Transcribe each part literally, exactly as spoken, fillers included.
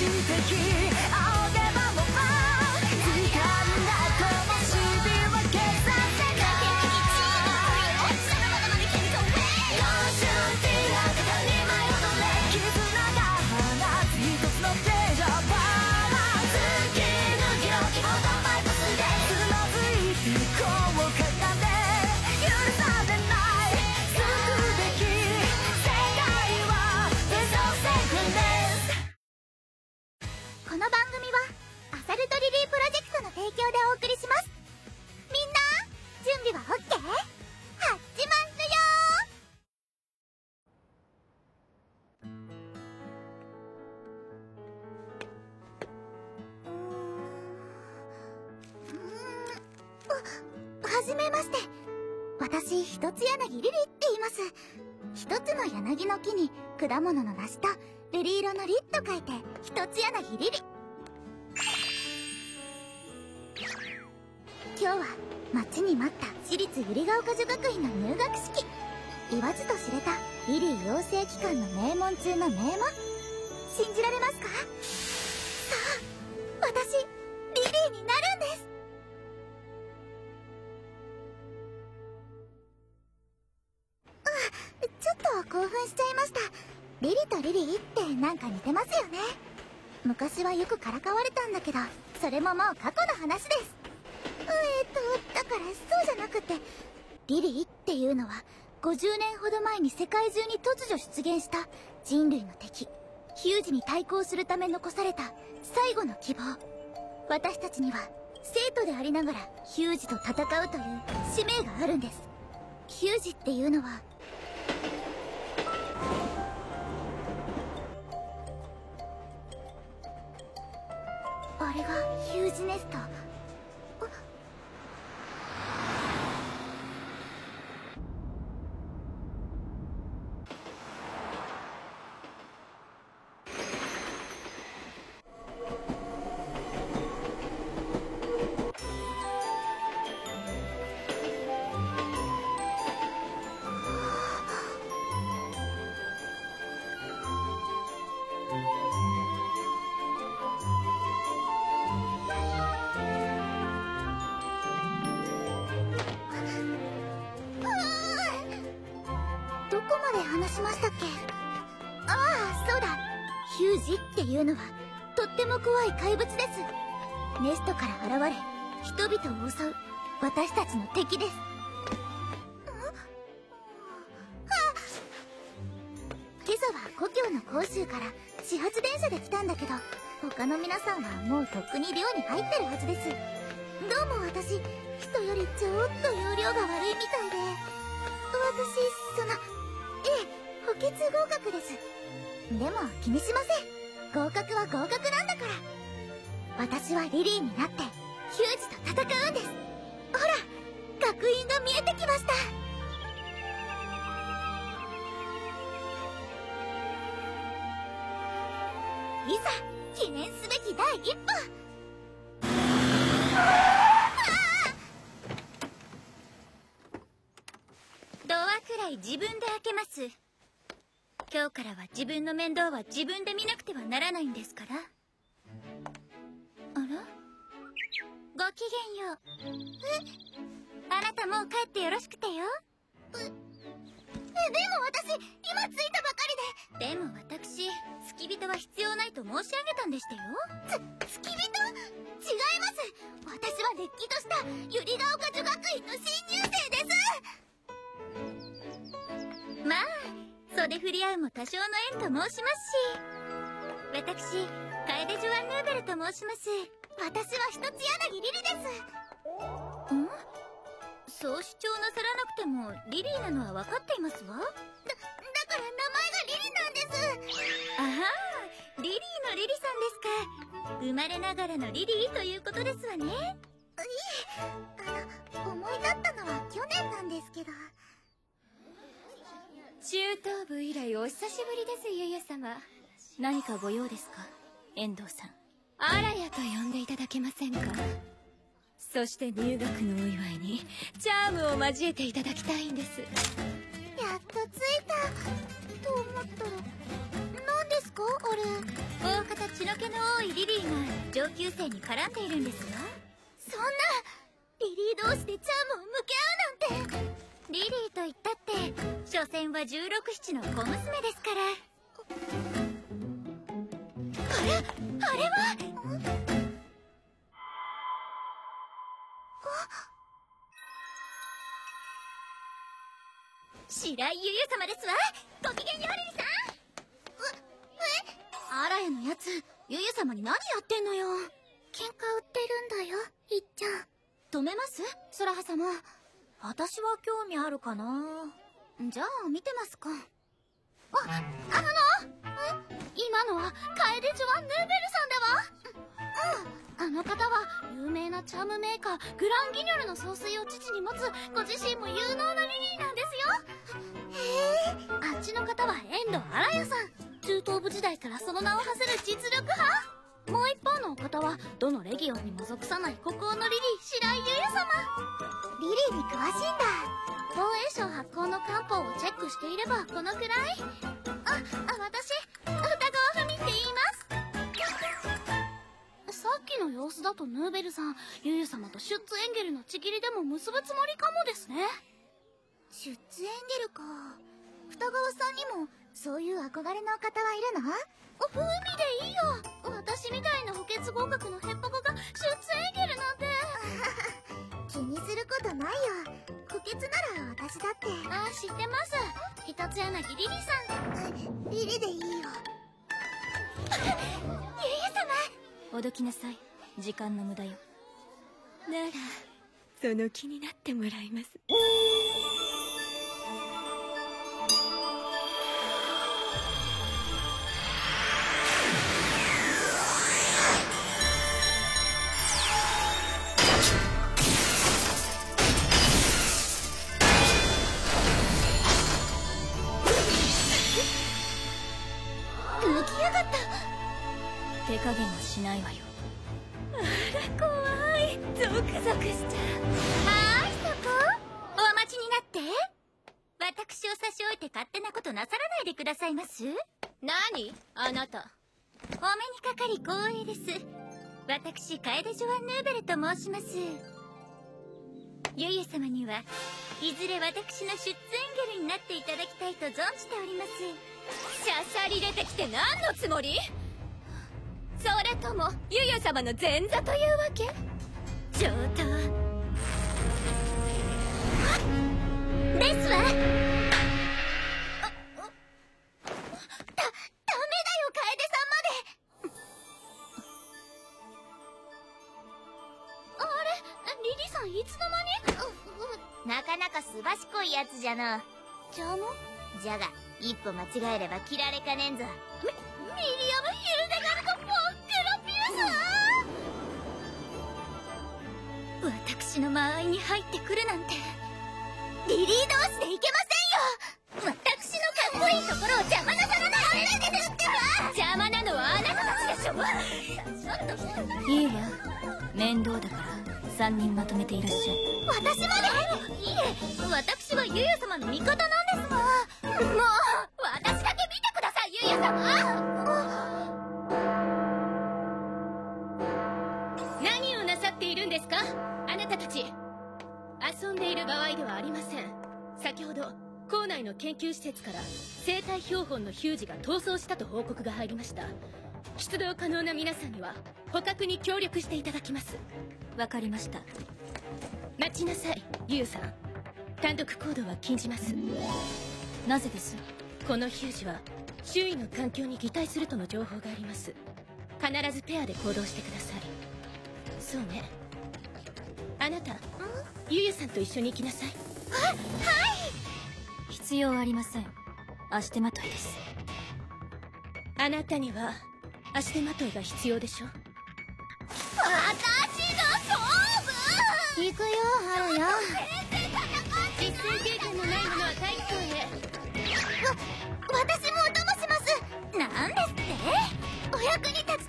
はじめまして。私、一つ柳リリって言います。一つの柳の木に果物の梨と瑠璃色のリと書いて一つ柳リリ。今日は待ちに待った私立百合ヶ丘女学院の入学式。言わずと知れたリリー養成機関の名門中の名門。信じられますか？そう、私リリーになるんです。うん、ちょっと興奮しちゃいました。リリとリリーってなんか似てますよね。昔はよくからかわれたんだけど、それももう過去の話です。えっとだからそうじゃなくて、リリーっていうのはごじゅうねんほど前に世界中に突如出現した人類の敵ヒュージに対抗するため残された最後の希望。私たちには生徒でありながらヒュージと戦うという使命があるんです。ヒュージっていうのはあれがヒュージネスト。どこまで話しましたっけ？ああ、そうだ。ヒュージっていうのはとっても怖い怪物です。ネストから現れ人々を襲う私たちの敵です。今朝は故郷の甲州から始発電車で来たんだけど、他の皆さんはもうとっくに寮に入ってるはずです。どうも私、人よりちょっと容量が悪いみたいで。私、その、ええ、補欠合格です。でも気にしません。合格は合格なんだから。私はリリーになってヒュージと戦うんです。ほら、学院が見えてきました。いざ記念すべき第一歩。 ドアくらい自分で開けます。今日からは自分の面倒は自分で見なくてはならないんですから。あら？ごきげんよう。え？あなたもう帰ってよろしくてよ。え、でも私今着いたばかりで。でも私、付き人は必要ないと申し上げたんでしたよ。つ、付き人？違います。私はれっきとした百合ヶ丘女学院の新入生です。まあ、袖振り合うも多少の縁と申しますし。私、楓ジョアン・ヌーベルと申します。私は一つ柳リリです。ん？そう主張なさらなくてもリリーなのは分かっていますわ。だ、だから名前がリリなんです。あはー、リリーのリリさんですか。生まれながらのリリーということですわね。いえ、 あの、思い立ったのは去年なんですけど。 中等部以来お久しぶりです、ゆゆ様。何かご用ですか、遠藤さん。あらやと呼んでいただけませんか。そして入学のお祝いにチャームを交えていただきたいんです。 やっと着いたと思ったら、何ですかあれ。 大方血の気の多いリリーが上級生に絡んでいるんですわ。 そんなリリー同士でチャームを向け合うなんて。 リリーと言ったって所詮は十六七の小娘ですから。 あれあれは白井ゆゆ様ですわ。ごきげんよう、リリーさん。 あらやのやつ、ゆゆ様に何やってんのよ。喧嘩売ってるんだよ、いっちゃん。止めます？空葉様。私は興味あるかな。じゃあ見てますか。あ、あの今のは楓ジョアン・ヌーベルさんだわ。うん、あの方は有名なチャームメーカーグランギニョルの総帥を父に持つご自身も有能なリリーなんですよ。へえ。あっちの方は遠藤新也さん。中東部時代からその名を馳せる実力派。もう一方のお方はどのレギオンにも属さない孤高のリリー白井ゆゆ様。リリーに詳しいんだ。防衛省発行の官報をチェックしていればこのくらい。あ、あ、私歌川文って言います。さっきの様子だとヌーベルさん、ゆゆ様とシュッツエンゲルのちぎりでも結ぶつもりかもですね。シュッツエンゲルか。二川さんにもそういう憧れの方はいるの？風味でいいよ。私みたいな補欠合格のヘッポコがシュッツエンゲルなんて。気にすることないよ。補欠なら私だって。あ、知ってます。一つ柳リリさん。リリでいいよ。ゆゆ様。 おどきなさい。時間の無駄よ。ならその気になってもらいます。手加減はしないわよ。 あら怖い。ゾクゾクしちゃう。はーい、そこお待ちになって。私を差し置いて勝手なことなさらないでくださいます。 何あなた。 お目にかかり光栄です。私楓ジョアン・ヌーベルと申します。ゆゆ様にはいずれ私の出演ゲルになっていただきたいと存じております。 しゃしゃり出てきて何のつもり？それともゆゆ様の前座というわけ？ 上等ですわ。あ、だ、ダメだよ、楓さんまで。 あれ、リリさんいつの間に？ なかなかすばしこいやつじゃの。 じゃあのじゃが一歩間違えれば切られかねんぞ。 ミ、ミリアム・ヒルデガルド・フォン・グラピウス。 私の間合いに入ってくるなんて。リリー同士でいけませんよ。私のかっこいいところを邪魔なさらないでですってば。 邪魔なのはあなたたちでしょ。いいわ、面倒だから三人まとめていらっしゃい。 私まで？いえ、私はゆゆ様の味方なんですが。もう私だけ見てください、ゆゆ様。 何をなさっているんですか、あなたたち。遊んでいる場合ではありません。先ほど校内の研究施設から生体標本のヒュージが逃走したと報告が入りました。出動可能な皆さんには捕獲に協力していただきます。わかりました。待ちなさい、ユウさん。単独行動は禁じます。なぜです？このヒュージは周囲の環境に擬態するとの情報があります。必ずペアで行動してください。そうね、あなたユユさんと一緒に行きなさい。 は、はい。 必要ありません。足手まといです。あなたには足手まといが必要でしょ。 私が勝負。 行くよ、ハルヤ。 実戦経験のない者は体育館へ。 わ、私もお供します。 なんですって？ お役に立ちたいんです。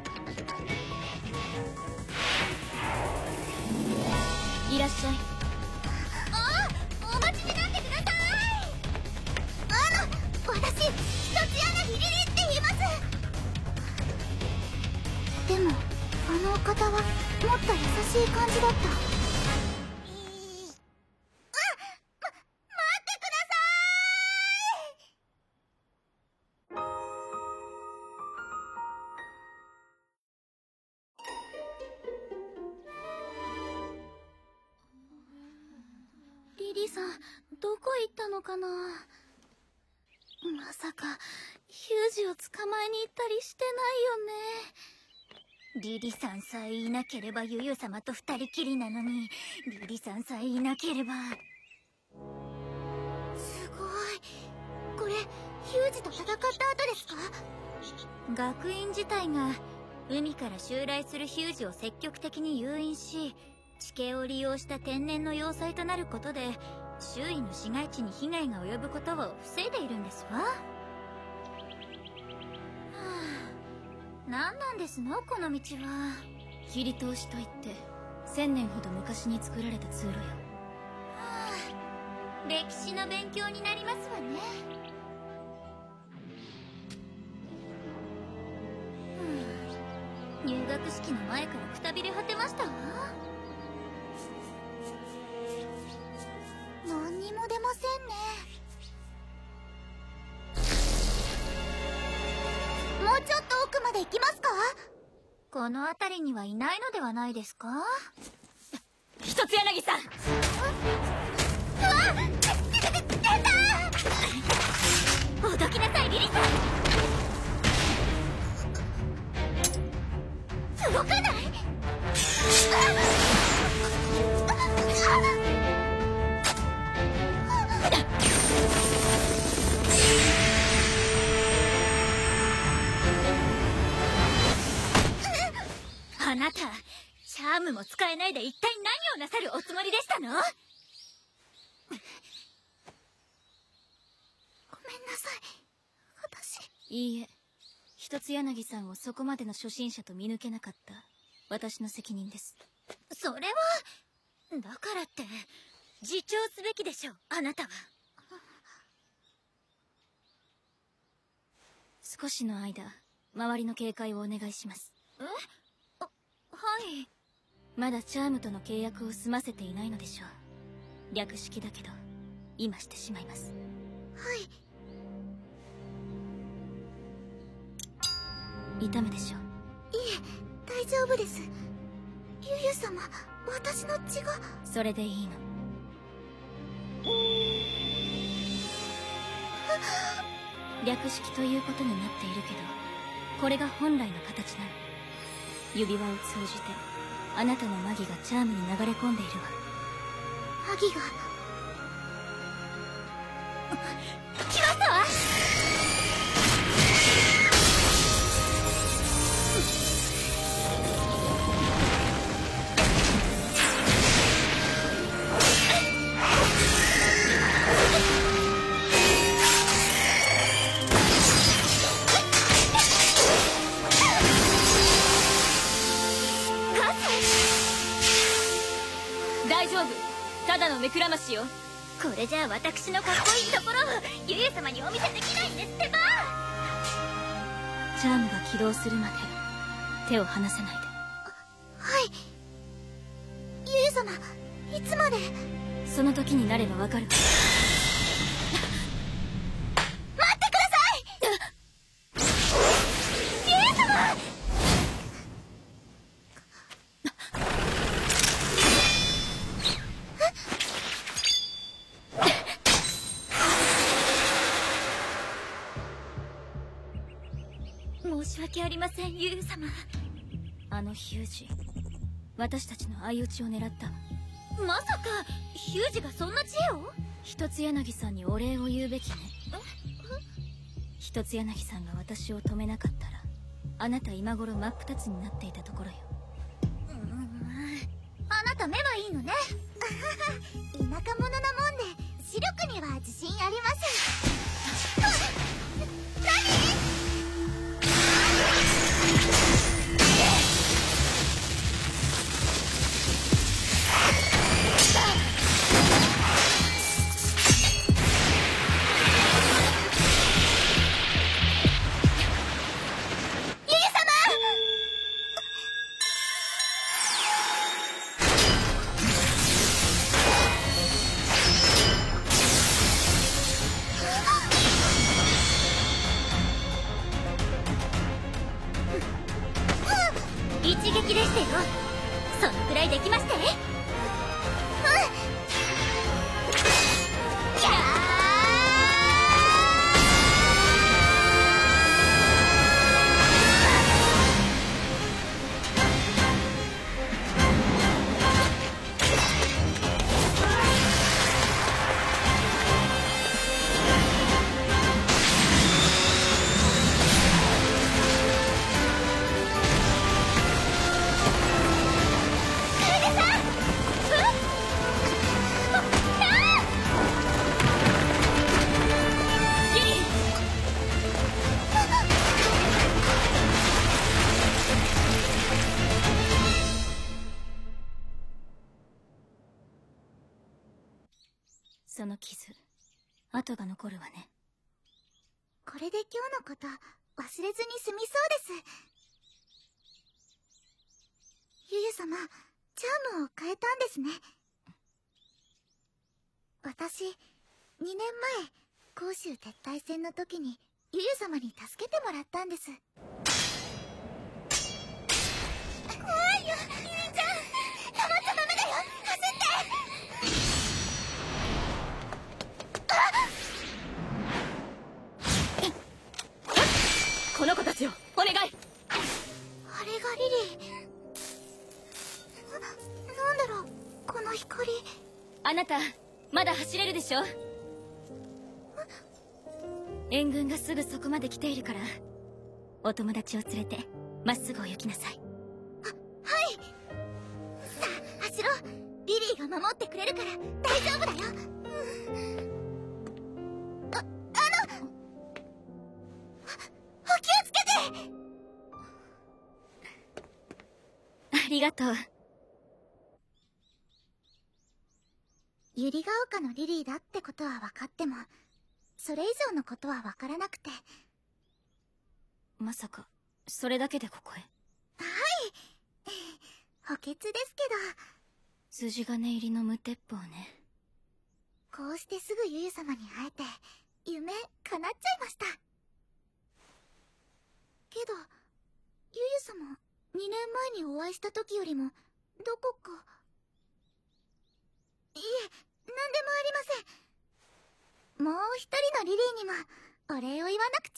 いらっしゃい。 あ、お待ちになってください。あの、私、一つ柳リリーって言います。 方はもっと優しい感じだった。 リリさん、どこ行ったのかな。まさかヒュージを捕まえに行ったりしてないよね。リリさんさえいなければユユ様と二人きりなのに、リリさんさえいなければ。 すごい。これヒュージと戦った後ですか？ 学院自体が海から襲来するヒュージを積極的に誘引し、地形を利用した天然の要塞となることで周囲の市街地に被害が及ぶことを防いでいるんですわ。はあ、何なんですのこの道は。 切り通しといって千年ほど昔に作られた通路よ。 はあ、歴史の勉強になりますわね。うん、入学式の前からくたびれ果てましたわ。 何にも出ませんね。もうちょっと奥まで行きますか？ この辺りにはいないのではないですか？ 一つ柳さん。 うわっ！出た！ おどきなさいリリさん。動かない？あなた、チャームも使えないで一体何をなさるおつもりでしたの？ごめんなさい、私。 いいえ、一つ柳さんをそこまでの初心者と見抜けなかった私の責任です。 それはだからって自重すべきでしょう、あなたは。 少しの間周りの警戒をお願いします。 え？あ、はい。 まだチャームとの契約を済ませていないのでしょう。略式だけど今してしまいます。 はい。 痛むでしょう？ いえ、大丈夫です。ユユ様、私の血が。 それでいいの。略式ということになっているけど、これが本来の形なの。指輪を通じてあなたのマギがチャームに流れ込んでいるわ。 マギが来ましたわ。 大丈夫、ただの目くらましよ。 これじゃあ私のかっこいいところをユユ様にお見せできないんですってば。 チャームが起動するまで手を離さないで。 はい。ユユ様、いつまで？ その時になればわかるから。 待ってください！ユユ様！ 申し訳ありません、ユユ様。 あのヒュージ、私たちの相打ちを狙ったわ。 まさかヒュージがそんな知恵を？ 一つ柳さんにお礼を言うべきね。一つ柳さんが私を止めなかったら、あなた今頃真っ二つになっていたところよ。 うーん、あなた目はいいのね。 田舎者なもんで視力には自信あります。 撃でしたよ。そのくらいできまして。うん。やーその傷、跡が残るわね。 これで今日のこと忘れずに済みそうです。ゆゆ様、チャームを変えたんですね。私、にねんまえ甲州撤退戦の時にゆゆ様に助けてもらったんです。怖いよ、ゆゆちゃん。止まっちゃダメだよ、走って。 この子たちをお願い。あれがリリー。な、なんだろう、この光。 あなたまだ走れるでしょ。援軍がすぐそこまで来ているから、お友達を連れてまっすぐを行きなさい。 あ、はい。さあ走ろう。リリーが守ってくれるから大丈夫だよ。あ、あのお気をつけて。 ありがとう。 百合ヶ丘のリリーだってことは分かっても、それ以上のことは分からなくて。 まさかそれだけでここへ。 はい。補欠ですけど。 筋金入りの無鉄砲ね。 こうしてすぐゆゆ様に会えて夢叶っちゃいました。けどゆゆ様、にねんまえにお会いした時よりもどこか。いえ、何でもありません。もう一人のリリーにもお礼を言わなくち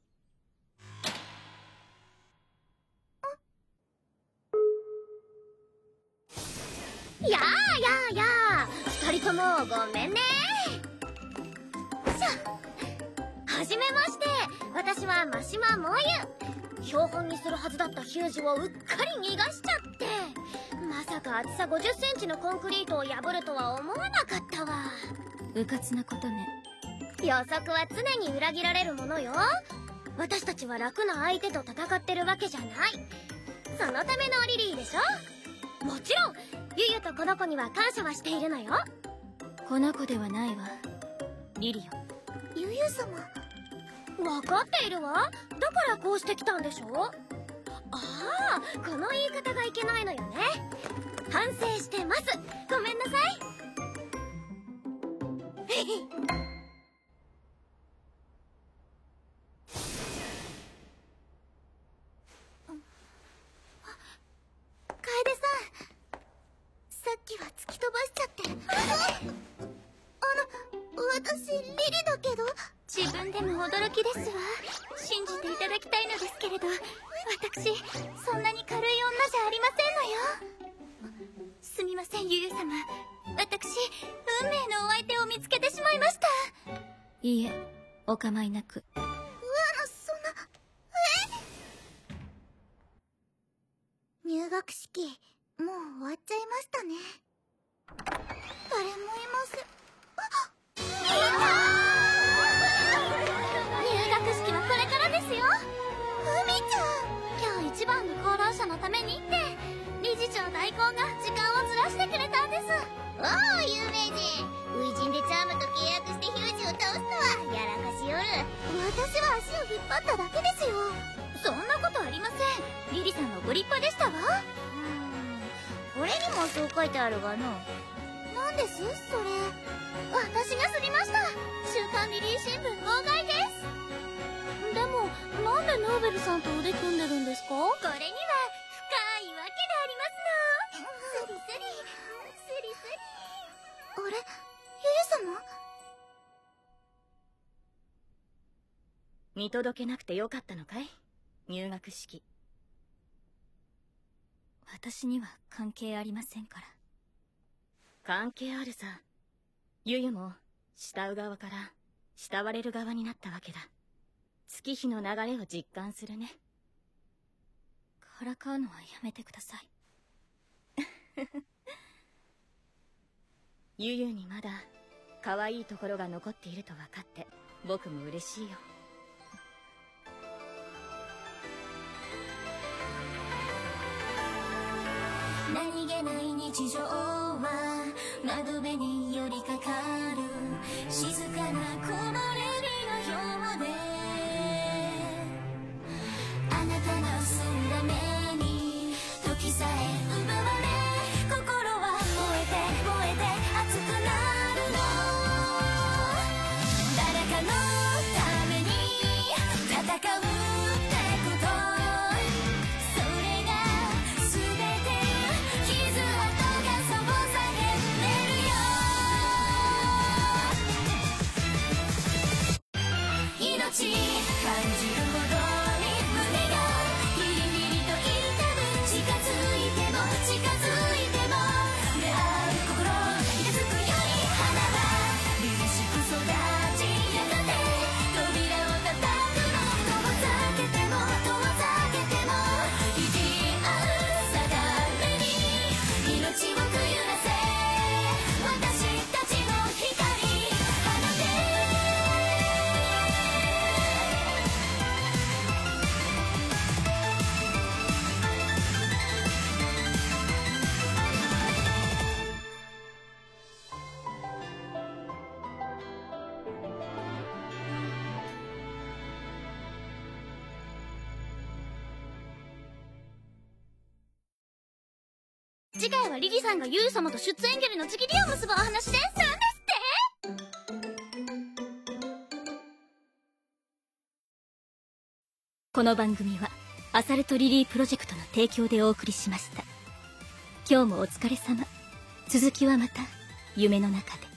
ゃ。 やあやあやあ、二人ともごめんね。しょ、はじめまして。私は真島萌ゆ。標本にするはずだったヒュージをうっかり逃がしちゃって、まさか厚さごじゅっセンチのコンクリートを破るとは思わなかったわ。 うかつなことね。 予測は常に裏切られるものよ。私たちは楽な相手と戦ってるわけじゃない。そのためのリリーでしょ。もちろんゆゆとこの子には感謝はしているのよ。 この子ではないわ、リリよ。 ゆゆ様、 分かっているわ。だからこうしてきたんでしょ。ああ、この言い方がいけないのよね。反省してます。ごめんなさい。 楓さん、さっきは突き飛ばしちゃって。あの、私リリだけど。 自分でも驚きですわ。信じていただきたいのですけれど、私そんなに軽い女じゃありませんのよ。すみません、ゆゆ様。私運命のお相手を見つけてしまいました。 いいえ、お構いなく。 うわ、あの、そんな。え？入学式もう終わっちゃいましたね。誰もいません。あ、みんな！ 入学式はこれからですよ。 ふみちゃん、 今日一番の講談社のためにって理事長代行が時間をずらしてくれたんです。 おお、有名人。初陣でチャームと契約してヒュージを倒すとはやらかしよる。私は足を引っ張っただけですよ。 そんなことありません。リリさんのご立派でしたわ。 これにもそう書いてあるがの。なんですそれ。 私がすりました。週刊リリー新聞号外です。でもなんでヌーベルさんと腕組んでるんですか？これには深いスリスリスリスリ。 あれ、ゆゆ様？ 見届けなくてよかったのかい？入学式。私には関係ありませんから。関係あるさ。ゆゆも慕う側から慕われる側になったわけだ。月日の流れを実感するね。からかうのはやめてください。ゆゆにまだ可愛いところが残っていると分かって僕も嬉しいよ。 何気ない日常は窓辺に寄りかかる静かな木のレビのようで、あなたの澄んだ目に時さえ奪われ、心は燃えて燃えて熱くなるの。誰かのために戦うってこと、それが全て傷跡がそう叫んでるよ。命感じるほどに胸がヒリヒリと痛む。近づいても近づいても出会う心傷つくより花は凛々しく育ち、やがて扉を叩くの。遠ざけても遠ざけても生き合う定めに命をくゆらせ、私たちの光放て。 次回はリリさんがユウ様と出演ゲルの契りを結ぶお話です。なんですって。この番組はアサルトリリープロジェクトの提供でお送りしました。今日もお疲れ様。続きはまた夢の中で。